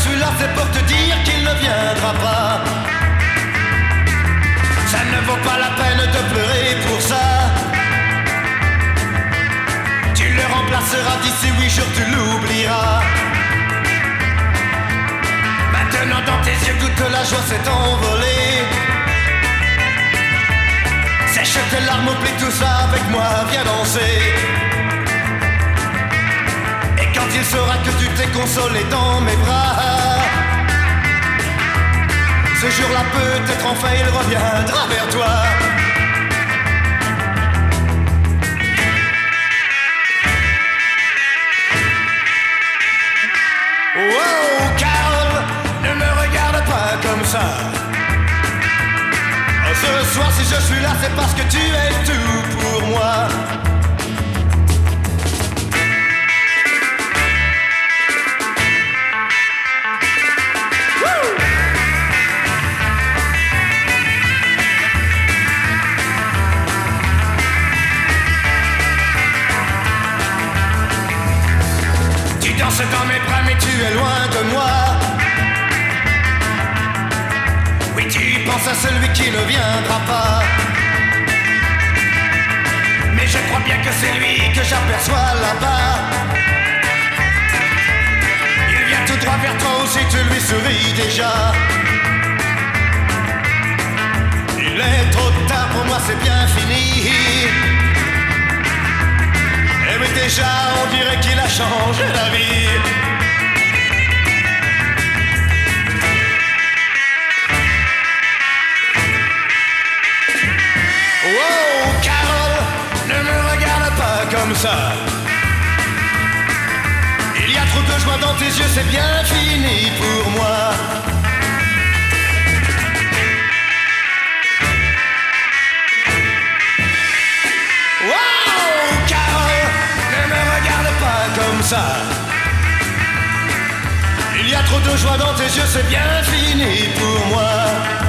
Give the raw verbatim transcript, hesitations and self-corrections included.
suis là, c'est pour te dire qu'il ne viendra pas. Ça ne vaut pas la peine de pleurer pour ça. Tu le remplaceras d'ici huit jours, tu l'oublieras. Maintenant dans tes yeux toute la joie s'est envolée. Sèche tes larmes, oublie tout ça avec moi, viens danser. Et quand il saura que tu t'es consolé dans mes bras, ce jour-là peut-être enfin il reviendra vers toi. Wow, Carole, ne me regarde pas comme ça. Ce soir si je suis là c'est parce que tu es tout pour moi. Woo! Tu danses dans mes bras mais tu es loin de moi. Oui, tu penses à celui qui ne viendra pas. Mais je crois bien que c'est lui que j'aperçois là-bas. Il vient tout droit vers toi aussi, tu lui souris déjà. Il est trop tard pour moi, c'est bien fini. Et mais déjà, on dirait qu'il a changé la vie. Comme ça. Il y a trop de joie dans tes yeux, c'est bien fini pour moi. Wow, Carole, ne me regarde pas comme ça. Il y a trop de joie dans tes yeux, c'est bien fini pour moi.